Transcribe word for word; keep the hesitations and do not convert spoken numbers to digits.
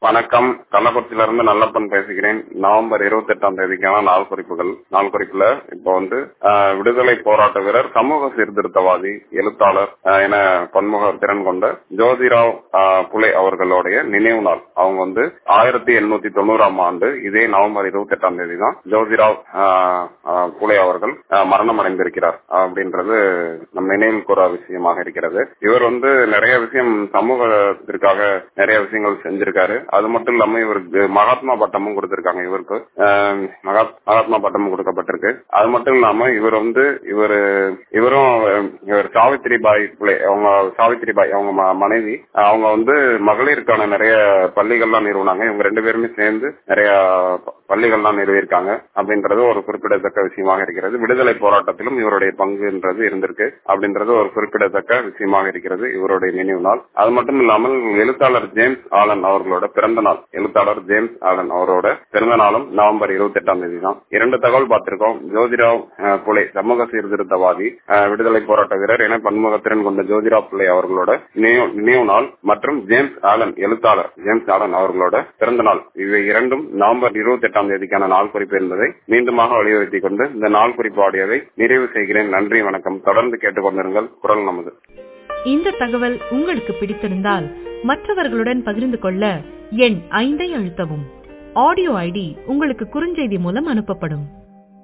வணக்கம். கள்ளக்குறிச்சியிலிருந்து நல்லப்பன் பேசுகிறேன். நவம்பர் இருபத்தி எட்டாம் தேதிக்கான நாள் குறிப்புகள். நாள் குறிப்புல இப்போ வந்து ஆஹ், விடுதலை போராட்ட வீரர், சமூக சீர்திருத்தவாதி, எழுத்தாளர் ஆஹ், என பன்முக திறன் கொண்ட ஜோதிராவ் ஆஹ், புலே அவர்களுடைய நினைவு நாள். அவங்க வந்து ஆயிரத்தி எண்ணூத்தி தொண்ணூறாம் ஆண்டு இதே நவம்பர் இருபத்தி எட்டாம் தேதி தான் ஜோதிராவ் ஆஹ், ஆஹ், புலே அவர்கள் ஆஹ், மரணம் அடைந்திருக்கிறார் அப்படின்றது நம் நினைவில் கூற விஷயமாக இருக்கிறது. இவர் வந்து நிறைய விஷயம் சமூகத்திற்காக நிறைய விஷயங்கள் செஞ்சிருக்காரு. அது மட்டும் இல்லாம இவருக்கு மகாத்மா பட்டமும் கொடுத்திருக்காங்க. இவருக்கு ஆஹ், மகா- மகாத்மா பட்டமும் கொடுக்கப்பட்டிருக்கு. அது மட்டும் இல்லாம இவர் வந்து இவர் இவரும் இவர் சாவித்ரி பாய் புலே, அவங்க சாவித்ரி பாய் அவங்க ம- மனைவி, அவங்க வந்து மகளிருக்கான நிறைய பள்ளிகள்லாம் நிறுவனாங்க. இவங்க ரெண்டு பேருமே சேர்ந்து நிறைய ப- பள்ளிகள்லாம் நிறுவியிருக்காங்க அப்படின்றது ஒரு குறிப்பிடத்தக்க விஷயமாக இருக்கிறது. விடுதலை போராட்டத்திலும் இவருடைய பங்குன்றது இருந்திருக்கு அப்படின்றது ஒரு குறிப்பிடத்தக்க விஷயமாக இருக்கிறது இவருடைய நினைவு நாள். அது மட்டும் இல்லாமல் எழுத்தாளர் ஜேம்ஸ் ஆலன் அவர்களோட பிறந்த நாள். எழுத்தாளர் ஜேம்ஸ் ஆலன் அவரோட பிறந்த நாளும் நவம்பர் இருபத்தி எட்டாம் தேதி தான். இரண்டு தகவல் பார்த்திருக்கோம். ஜோதிராவ் அஹ், புலே சமூக சீர்திருத்தவாதி, அஹ், விடுதலை போராட்ட வீரர் என பன்முகத்திறன் கொண்ட ஜோதிராவ் புலே அவர்களோட நினைவு நினைவு நாள் மற்றும் ஜேம்ஸ் ஆலன் எழுத்தாளர் ஜேம்ஸ் ஆலன் அவர்களோட பிறந்த நாள். இவை இரண்டும் நவம்பர் இருபத்தி எட்டாம் தேதிக்கான நாள் குறிப்பு என்பதை மீண்டுமாக வலியுறுத்திக் கொண்டு இந்த நாள் குறிப்பு ஆடியோவை நிறைவு செய்கிறேன். நன்றி, வணக்கம். தொடர்ந்து கேட்டுக்கொண்டிருங்கள் குரல் நமது. இந்த தகவல் உங்களுக்கு பிடித்திருந்தால் மற்றவர்களுடன் பகிர்ந்து கொள்ள எண் ஐந்தை அழுத்தவும். ஆடியோ ஐடி உங்களுக்கு குறுஞ்செய்தி மூலம் அனுப்பப்படும்.